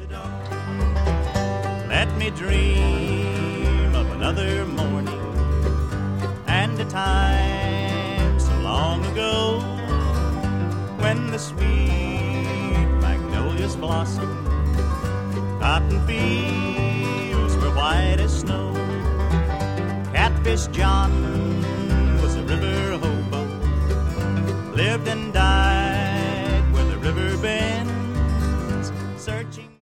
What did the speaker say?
Let me dream of another morning and a time so long ago when the sweet magnolias blossomed, cotton fields were white as snow, Catfish John